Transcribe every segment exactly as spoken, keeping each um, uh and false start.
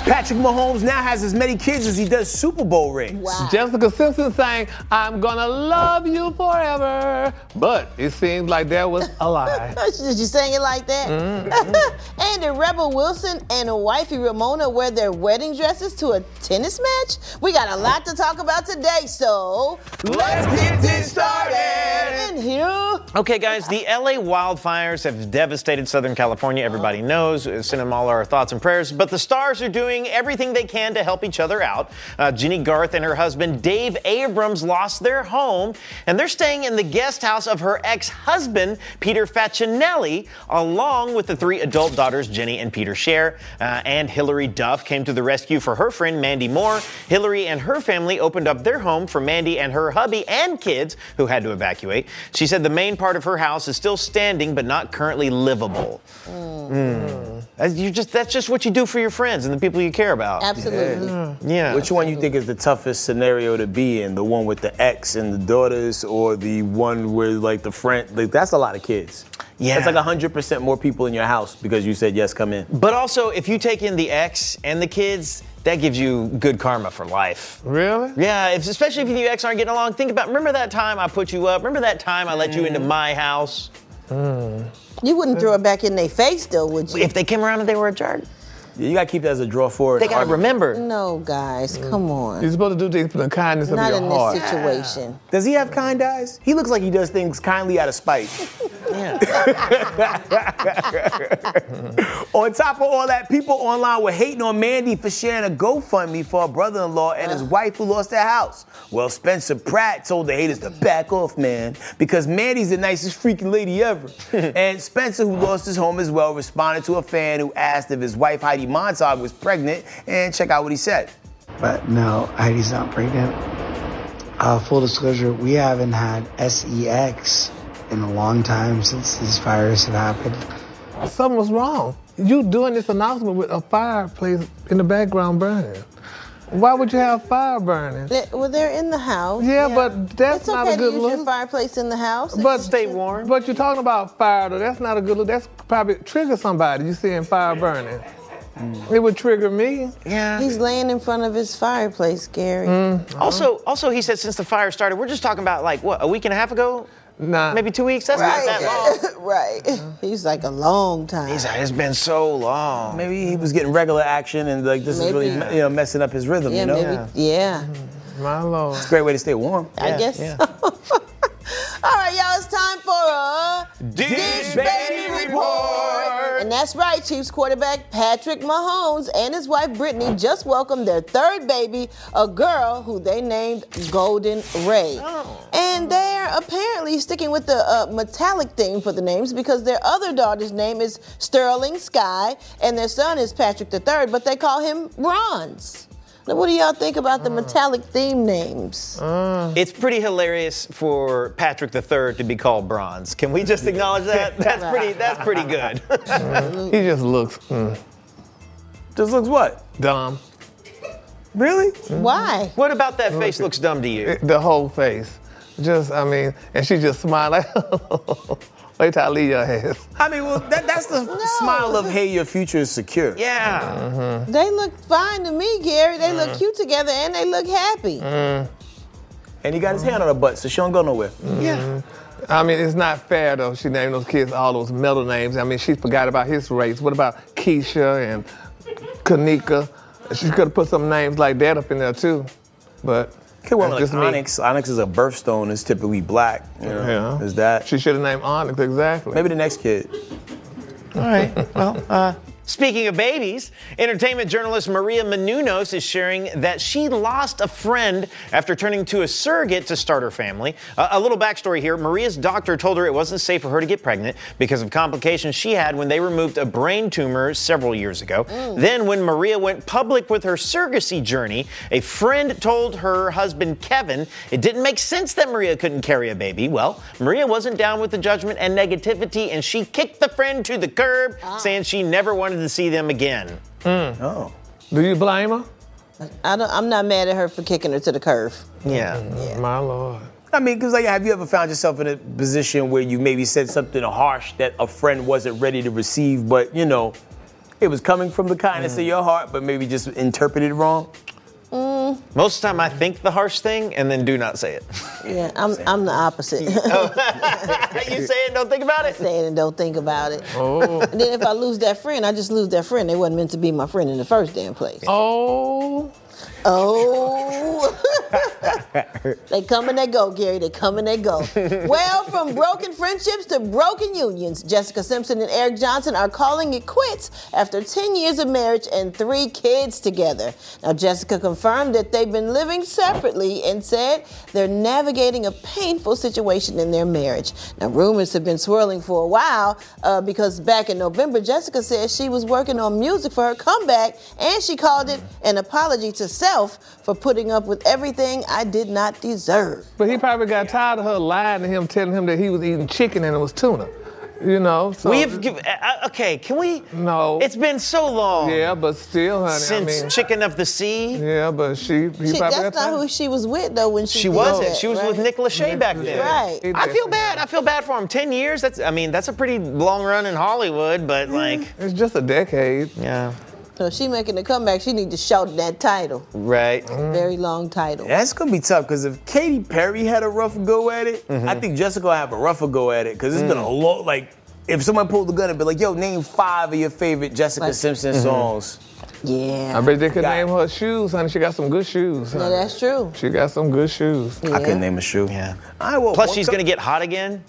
Patrick Mahomes now has as many kids as he does Super Bowl rings. Wow. Jessica Simpson sang, "I'm gonna love you forever," but it seems like that was a lie. Did you sing it like that? Mm-hmm. And Rebel Wilson and wifey Ramona wear their wedding dresses to a tennis match? We got a lot to talk about today, so let's get this started. In here. Okay, guys, the L A wildfires have devastated Southern California. Everybody knows. Send them all our thoughts and prayers. But the stars are doing everything they can to help each other out. Uh, Jenny Garth and her husband, Dave Abrams, lost their home, and they're staying in the guest house of her ex-husband, Peter Facinelli, along with the three adult daughters, Jenny and Peter Scher. Uh, and Hillary Duff came to the rescue for her friend, Mandy Moore. Hillary and her family opened up their home for Mandy and her hubby and kids who had to evacuate. She said the main part of her house is still standing, but not currently livable. Mm. Mm. That's, you just, that's just what you do for your friends and the people you care about. Absolutely. Yeah. yeah. Which one you think is the toughest scenario to be in? The one with the ex and the daughters, or the one where like the friend? Like that's a lot of kids. Yeah. It's like one hundred percent more people in your house because you said yes, come in. But also, if you take in the ex and the kids, that gives you good karma for life. Really? Yeah, if, especially if you and your ex aren't getting along. Think about, remember that time I put you up? Remember that time I let you into my house? Mm. You wouldn't throw it back in their face, though, would you? If they came around and they were a jerk. Yeah, you gotta keep that as a draw forward. They gotta remember. No, guys, come on. You're supposed to do things for the kindness Not of in your heart. this situation. Does he have kind eyes? He looks like he does things kindly out of spite. Yeah. On top of all that, people online were hating on Mandy for sharing a GoFundMe for her brother-in-law and his wife who lost their house. Well, Spencer Pratt told the haters to back off, man, because Mandy's the nicest freaking lady ever. And Spencer, who lost his home as well, responded to a fan who asked if his wife Heidi Montag was pregnant, and check out what he said. But no, Heidi's not pregnant. Uh, full disclosure, we haven't had S E X in a long time since these fires have happened. Something was wrong. You doing this announcement with a fireplace in the background burning. Why would you have fire burning? Well, they're in the house. Yeah, yeah. but that's it's not okay a good to use look. Your fireplace in the house. But stay warm. But you're talking about fire, though. That's not a good look. That's probably trigger somebody. You seeing fire burning. Mm. It would trigger me. Yeah. He's laying in front of his fireplace, Gary. Mm. Also, also, he said since the fire started, we're just talking about like what, a week and a half ago? Nah. Maybe two weeks? That's right. not that long. Right. He's like a long time. He's like, it's been so long. Maybe he was getting regular action and like this Maybe. is really you know messing up his rhythm, yeah, you know? Maybe, yeah. Mm. My Lord. It's a great way to stay warm. I yeah, guess yeah. so. All right, y'all, it's time for a Dish, Dish Baby Report. Report. And that's right, Chiefs quarterback Patrick Mahomes and his wife Brittany just welcomed their third baby, a girl who they named Golden Ray. Oh. And they're apparently sticking with the uh, metallic theme for the names because their other daughter's name is Sterling Sky and their son is Patrick the third, but they call him Bronze. Now, what do y'all think about the metallic theme names? Uh. It's pretty hilarious for Patrick the third to be called Bronze. Can we just acknowledge that? That's pretty. That's pretty good. uh, he just looks. Mm. Just looks what? Dumb. Really? Why? What about that face looks dumb to you? The whole face. Just, I mean, and she just smiled like, wait till I leave your ass. I mean, well, that, that's the No. smile of, hey, your future is secure. Yeah. Mm-hmm. They look fine to me, Gary. They look cute together and they look happy. Mm. And he got his hand on her butt, so she don't go nowhere. Mm-hmm. Yeah. I mean, it's not fair, though. She named those kids all those middle names. I mean, she forgot about his race. What about Keisha and Kanika? She could have put some names like that up in there, too. But Could one like just me. Onyx. Onyx is a birthstone. Is typically black. You know, Yeah. Is that? She should have named Onyx, exactly. Maybe the next kid. All right. Well, uh, speaking of babies, entertainment journalist Maria Menounos is sharing that she lost a friend after turning to a surrogate to start her family. Uh, a little backstory here. Maria's doctor told her it wasn't safe for her to get pregnant because of complications she had when they removed a brain tumor several years ago. Mm. Then when Maria went public with her surrogacy journey, a friend told her husband Kevin it didn't make sense that Maria couldn't carry a baby. Well, Maria wasn't down with the judgment and negativity, and she kicked the friend to the curb, ah. saying she never wanted to see them again. Mm. Oh. Do you blame her? I don't, I'm not mad at her for kicking her to the curb. Yeah. Mm, yeah. My Lord. I mean, because like, have you ever found yourself in a position where you maybe said something harsh that a friend wasn't ready to receive, but, you know, it was coming from the kindness mm. of your heart, but maybe just interpreted wrong? Mm. Most of the time I think the harsh thing and then do not say it. Yeah, I'm I'm the opposite. Oh. You say it and don't think about it? I say it and don't think about it. Oh. And then if I lose that friend, I just lose that friend. They wasn't meant to be my friend in the first damn place. Oh. Oh. They come and they go, Gary. They come and they go. Well, from broken friendships to broken unions, Jessica Simpson and Eric Johnson are calling it quits after ten years of marriage and three kids together. Now, Jessica confirmed that they've been living separately and said they're navigating a painful situation in their marriage. Now, rumors have been swirling for a while uh, because back in November, Jessica said she was working on music for her comeback, and she called it an apology to self for putting up with everything I did not deserve. But he probably got tired of her lying to him, telling him that he was eating chicken and it was tuna. You know, so we've given, uh, okay, can we? No. It's been so long. Yeah, but still, honey. Since I mean, Chicken of the Sea. Yeah, but she, he she, probably that's not who she was with though when she She did wasn't. that, She was right? with Nick Lachey back then. Right. I feel bad. I feel bad for him. Ten years. That's. I mean, that's a pretty long run in Hollywood. But like, it's just a decade. Yeah. So if she making a comeback, she need to shout that title. Right. Mm. Very long title. That's gonna be tough because if Katy Perry had a rough go at it, Mm-hmm. I think Jessica will have a rougher go at it because it's Mm. been a lot. Like, if someone pulled the gun and be like, "Yo, name five of your favorite Jessica Like- Simpson Mm-hmm. songs." Yeah. I bet they could Got name it. her shoes, honey. She got some good shoes. No, honey. that's true. She got some good shoes. Yeah. I couldn't name a shoe. Yeah. All right, well, Plus, one she's co- gonna get hot again.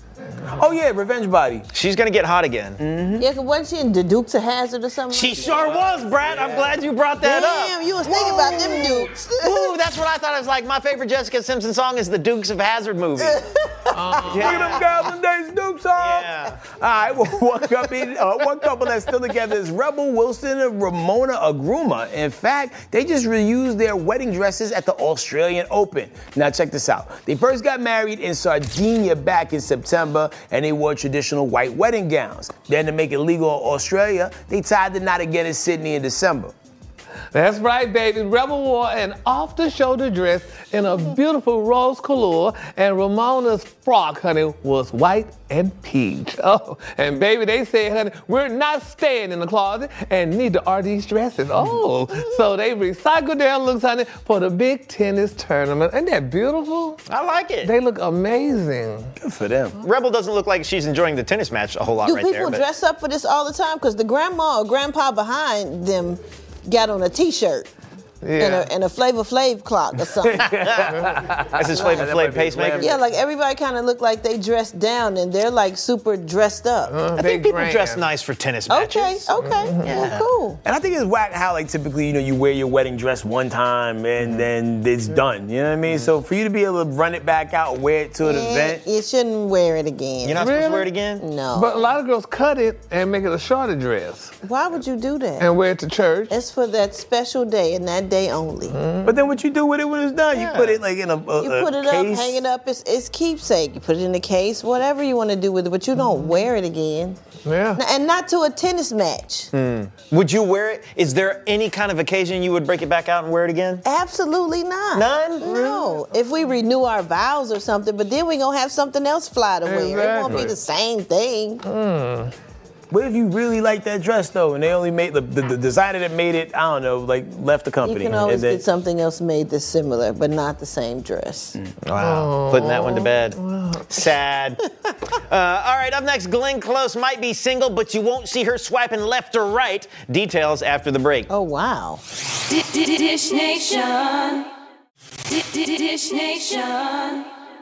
Oh yeah, Revenge Body. She's gonna get hot again. Mm. Yeah, cause wasn't she in the Dukes of Hazzard or something? She like sure was, Brad. I'm glad you brought that up. Damn, you was thinking about them Dukes. Ooh, that's what I thought. I was like, my favorite Jessica Simpson song is the Dukes of Hazzard movie. Look at them girls and days Dukes on. Yeah. All right, well, one couple, uh, one couple that's still together is Rebel Wilson and Ramona Agruma. In fact, they just reused their wedding dresses at the Australian Open. Now check this out. They first got married in Sardinia back in September, and they wore traditional white wedding gowns. Then to make it legal in Australia, they tied the knot again in Sydney in December. That's right, baby. Rebel wore an off-the-shoulder dress in a beautiful rose color, and Ramona's frock, honey, was white and peach. Oh, and baby, they said, honey, we're not staying in the closet, and neither are these dresses. Oh, so they recycled their looks, honey, for the big tennis tournament. Isn't that beautiful? I like it. They look amazing. Good for them. Rebel doesn't look like she's enjoying the tennis match a whole lot Do right people there. but- dress up for this all the time? Because the grandma or grandpa behind them got on a T-shirt and Yeah. a, and a Flavor Flav clock or something. That's his Flavor Flav pacemaker. Yeah, like everybody kind of look like they dressed down and they're like super dressed up. Uh, I think they people grand. dress nice for tennis Okay, matches. okay, well, cool. And I think it's whack how, like, typically, you know, you wear your wedding dress one time and then it's done. You know what I mean? So for you to be able to run it back out, wear it to an Yeah, event. you shouldn't wear it again. You're not supposed to Really? wear it again? No. But a lot of girls cut it and make it a shorter dress Why would you do that? and wear it to church. It's for that special day and that day only. But then what you do with it when it's done? You put it like in a, a, You a put it case. up, hang it up. It's, it's keepsake. You put it in a case, whatever you want to do with it, but you don't wear it again. Yeah. N- And not to a tennis match. Would you wear it? Is there any kind of occasion you would break it back out and wear it again? Absolutely not. None? No. If we renew our vows or something, but then we gonna have something else fly to wear. It won't be Exactly. the same thing. What if you really like that dress though, and they only made the, the, the designer that made it, I don't know, like left the You company. can always and then, get something else made that's similar, but not the same dress. Wow. Putting that one to bed. Sad. uh, all right, up next, Glenn Close might be single, but you won't see her swiping left or right. Details after the break. Oh, wow. Dish Nation. Dish Nation.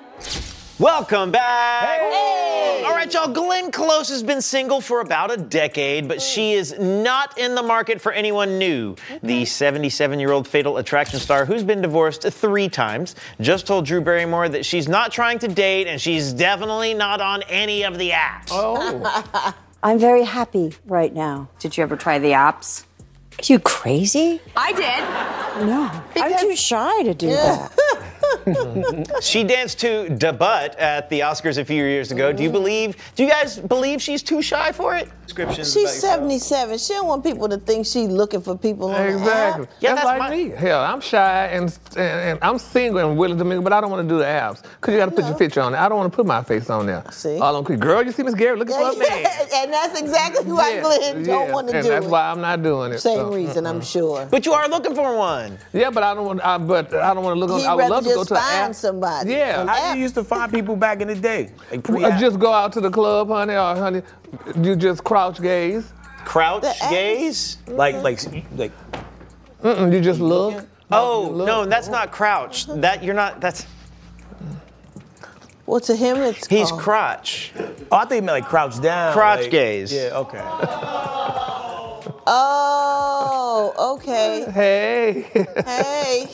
Welcome back. All right, y'all. Glenn Close has been single for about a decade, but she is not in the market for anyone new. The seventy-seven-year-old Fatal Attraction star, who's been divorced three times, just told Drew Barrymore that she's not trying to date and she's definitely not on any of the apps. Oh. I'm very happy right now. Did you ever try the apps? Are you crazy? I did. No. I'm too shy to do that. She danced to Da Butt at the Oscars a few years ago. Do you believe, do you guys believe she's too shy for it? She's seventy-seven. She don't want people to think she's looking for people on Exactly. the app. Yeah, that's, that's like my- me. Hell, I'm shy and, and and I'm single and willing to mingle, but I don't want to do the apps because you got to put No. your picture on there. I don't want to put my face on there. See? All I'm girl, you see Miss Garrett looking for a man. And that's exactly why Yeah, Glenn don't yeah, want to and do that's it. why I'm not doing it. Same so, reason, I'm sure. But you are looking for one. Yeah, but I don't want. I, but I don't want to look on. He'd I would rather love to go just to an find app. somebody. Yeah. How did you used to find people back in the day? Like pre I just go out to the club, honey, or honey, you just crouch gaze. Crouch The app- gaze? like like like. Mm-mm, you just look. Oh, You look. no, that's not crouch. That, you're not, that's, Well, to him, it's he's called- crotch. Oh, I think you meant like crouch down. Crotch like- gaze. Yeah. Okay. Oh, okay. Hey. Hey.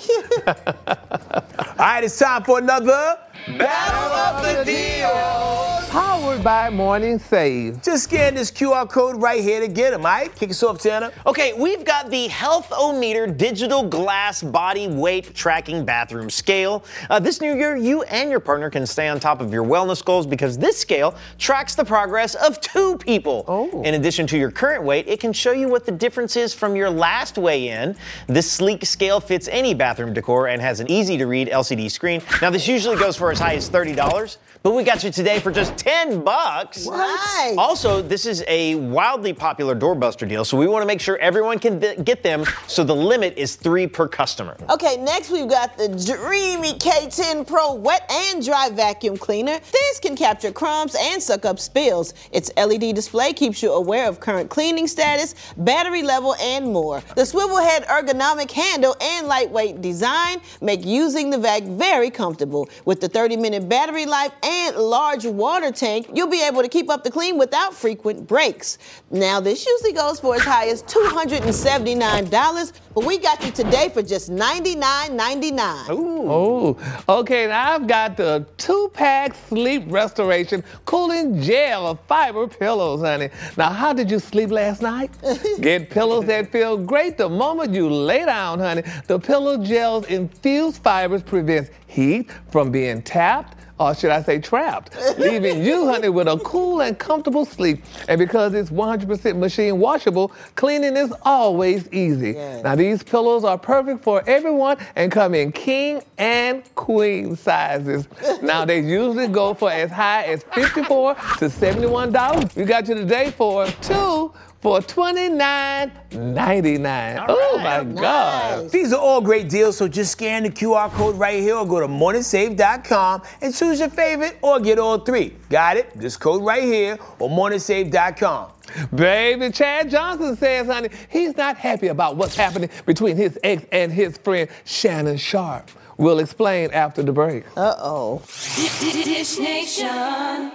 All right, it's time for another Battle of the Deal. Powered by Morning Save. Just scan this Q R code right here to get them, all right? Kick us off, Tanner. Okay, we've got the Health-O-Meter digital glass body weight tracking bathroom scale. Uh, this new year, you and your partner can stay on top of your wellness goals because this scale tracks the progress of two people. Oh. In addition to your current weight, it can show you what the difference is from your last weigh-in. This sleek scale fits any bathroom decor and has an easy-to-read L C D screen. Now, this usually goes for as high as thirty dollars, but we got you today for just ten bucks. Nice. Also, this is a wildly popular doorbuster deal, so we want to make sure everyone can th- get them, so the limit is three per customer. Okay, next we've got the Dreamy K ten Pro Wet and Dry Vacuum Cleaner. This can capture crumbs and suck up spills. Its L E D display keeps you aware of current cleaning status, battery level, and more. The swivel head ergonomic handle and lightweight design make using the vac very comfortable. With the thirty minute battery life and large water tank, you'll be able to keep up the clean without frequent breaks. Now, this usually goes for as high as two hundred seventy-nine dollars, but we got you today for just ninety-nine ninety-nine. Oh, okay. Now I've got the two-pack sleep restoration cooling gel of fiber pillows, honey. Now, how did you sleep last night? Get pillows that feel great the moment you lay down, honey. The pillow gel's infused fibers prevents heat from being tapped, or should I say trapped, leaving you, honey, with a cool and comfortable sleep. And because it's one hundred percent machine washable, cleaning is always easy. Yes. Now, these pillows are perfect for everyone and come in king and queen sizes. Now, they usually go for as high as fifty-four to seventy-one dollars. We got you today for two for twenty-nine ninety-nine. Oh, my God. Nice. These are all great deals, so just scan the Q R code right here or go to morning save dot com and choose your favorite or get all three. Got it? This code right here or morning save dot com. Baby, Chad Johnson says, honey, he's not happy about what's happening between his ex and his friend Shannon Sharp. We'll explain after the break. Uh-oh. Dish Nation.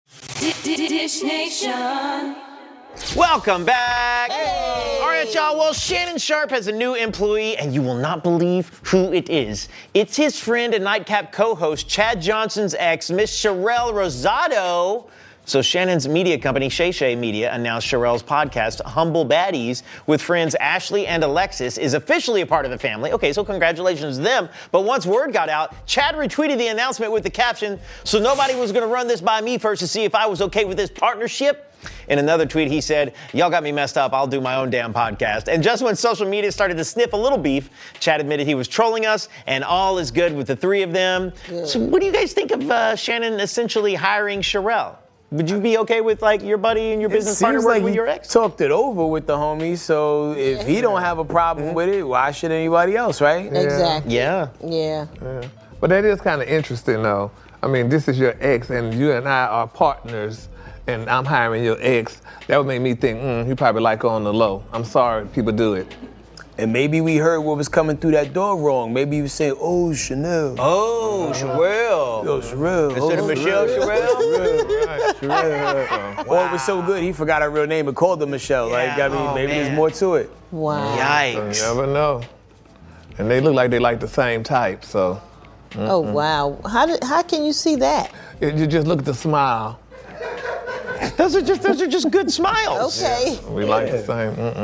Dish Nation. Welcome back. All right, y'all. Well, Shannon Sharp has a new employee, and you will not believe who it is. It's his friend and Nightcap co-host, Chad Johnson's ex, Miss Sherelle Rosado. So Shannon's media company, Shay Shay Media, announced Sherelle's podcast, Humble Baddies, with friends Ashley and Alexis, is officially a part of the family. Okay, so congratulations to them. But once word got out, Chad retweeted the announcement with the caption, "So nobody was going to run this by me first to see if I was okay with this partnership?" In another tweet, he said, "Y'all got me messed up. I'll do my own damn podcast." And just when social media started to sniff a little beef, Chad admitted he was trolling us, and all is good with the three of them. Good. So what do you guys think of uh, Shannon essentially hiring Sherelle? Would you be okay with, like, your buddy and your business it partner seems working like with he your ex? talked it over with the homies, so if he don't have a problem Mm-hmm. with it, why should anybody else, right? Exactly. Yeah. Yeah. Yeah. But that is kind of interesting, though. I mean, this is your ex, and you and I are partners, and I'm hiring your ex. That would make me think, mm, you probably like her on the low. I'm sorry, people do it. And maybe we heard what was coming through that door wrong. Maybe he was saying, "Oh, Chanel." Oh, Sherelle. Yo, Sherelle. Instead of oh, Michelle Sherelle? Sherelle, right, Sherelle. Or it was so good, he forgot her real name and called her Michelle. Like, Yeah. I mean, Oh, maybe man. there's more to it. Wow. You Yikes. never know. And they look like they like the same type, so. Oh, wow. How did, how can you see that? It, you just look at the smile. Those are just those are just good smiles. Okay. We like the same. Mm-mm.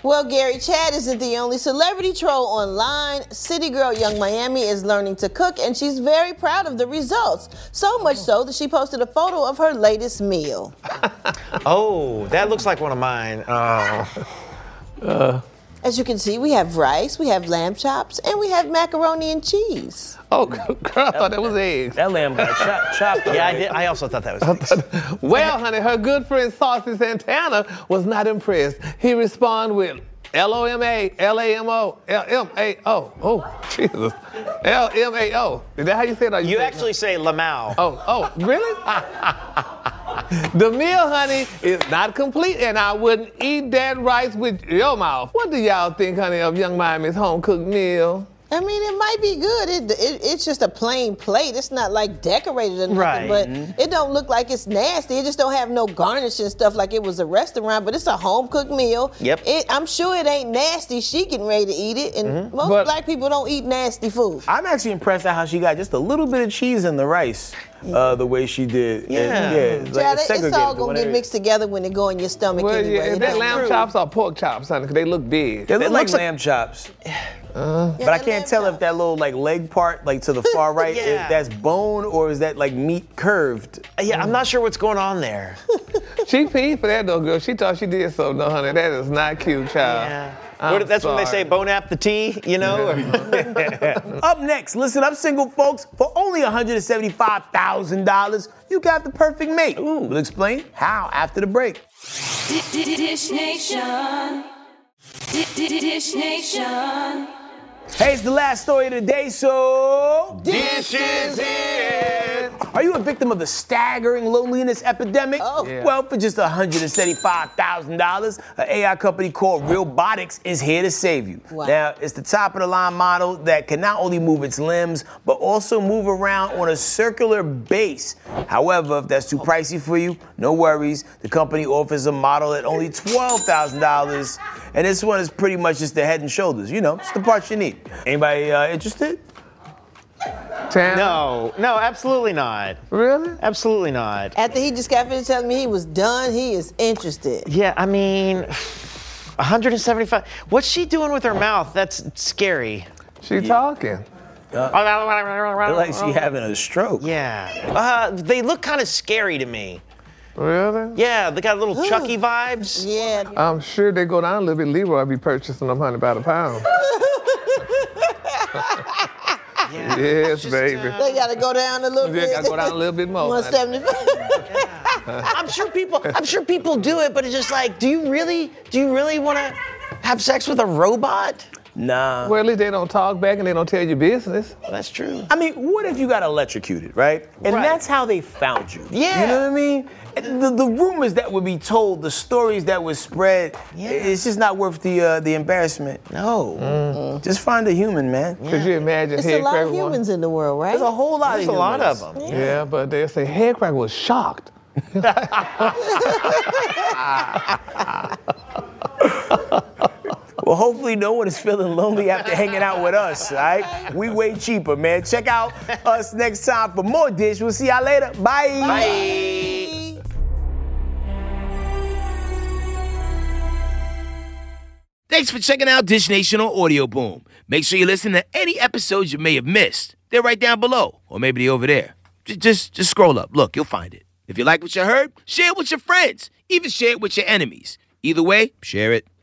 Well, Gary, Chad isn't the only celebrity troll online. City girl Young Miami is learning to cook, and she's very proud of the results. So much so that she posted a photo of her latest meal. Oh, that looks like one of mine. Oh. Uh, As you can see, we have rice, we have lamb chops, and we have macaroni and cheese. oh, girl, I thought that was eggs. That lamb got chopped. Chopped Yeah, I did. I also thought that was eggs. Well, honey, her good friend Saucy Santana was not impressed. He responded with L O M A, L A M O, L M A O. Oh, Jesus. L M A O. Is that how you say it? Or You say it? actually say Lamau. Oh, oh, really? The meal, honey, is not complete, and I wouldn't eat that rice with your mouth. What do y'all think, honey, of Young Miami's home-cooked meal? I mean, it might be good. It, it, it's just a plain plate. It's not like decorated or nothing, Right. but it don't look like it's nasty. It just don't have no garnish and stuff like it was a restaurant, but it's a home-cooked meal. Yep. It, I'm sure it ain't nasty. She getting ready to eat it, and most But- black people don't eat nasty food. I'm actually impressed at how she got just a little bit of cheese in the rice, uh, the way she did. Yeah. And, yeah, like Child, it's it- it's segregated, all but gonna get whenever- mixed together when it go in your stomach Well, anyway. yeah, It is that don't- lamb chops or pork chops, honey? Because they look big. They look It like looks like- lamb chops. Uh, But I that can't lamb tell chop. if that little like leg part, like to the far right, Yeah. if that's bone or is that like meat curved. Yeah, I'm not sure what's going on there. She peed for that, though, girl. She thought she did something, though, honey. That is not cute, child. Yeah. I'm What- that's when they say sorry. bone ap the tea, you know? or- Up next, listen up, single folks. For only one hundred seventy-five thousand dollars, you got the perfect mate. We'll explain how after the break. Dish Nation. Dish Nation. Hey, it's the last story of the day, so. Dishes in. Are you a victim of the staggering loneliness epidemic? Oh. Yeah. Well, for just one hundred seventy-five thousand dollars, an A I company called Realbotics is here to save you. Wow. Now, it's the top of the line model that can not only move its limbs, but also move around on a circular base. However, if that's too pricey for you, no worries. The company offers a model at only twelve thousand dollars, and this one is pretty much just the head and shoulders. You know, it's the parts you need. Anybody uh, interested? Tam? No, no, absolutely not. Really? Absolutely not. After he just got finished telling me he was done, he is interested. Yeah, I mean, one hundred seventy-five. What's she doing with her mouth? That's scary. She talking. Like she having a stroke. Yeah. Uh, they look kind of scary to me. Really? Yeah, they got little Chucky vibes. Yeah. I'm sure they go down a little bit. Leroy will be purchasing them, honey, by the pound. Yeah. Yes, Just, baby. uh, They gotta go down a little Yeah, bit. gotta go down a little bit more. one honey. seventy-five. I'm sure people. I'm sure people do it, but it's just like, do you really? Do you really want to have sex with a robot? Nah. Well, at least they don't talk back and they don't tell you business. That's true. I mean, what if you got electrocuted, right? And Right. that's how they found you. Yeah. You know what I mean? And The, the rumors that would be told, the stories that would spread, Yeah. it's just not worth the uh, the embarrassment. No. Just find a human, man. Could you imagine It's a head lot cracker of one? humans in the world, right? There's a whole lot There's of a lot of humans. them. Yeah, but they say head cracker was shocked. Well, hopefully no one is feeling lonely after hanging out with us, all right? We way cheaper, man. Check out us next time for more Dish. We'll see y'all later. Bye. Bye. Thanks for checking out Dish Nation on Audio Boom. Make sure you listen to any episodes you may have missed. They're right down below, or maybe they're over there. J- Just, just scroll up. Look, you'll find it. If you like what you heard, share it with your friends. Even share it with your enemies. Either way, share it.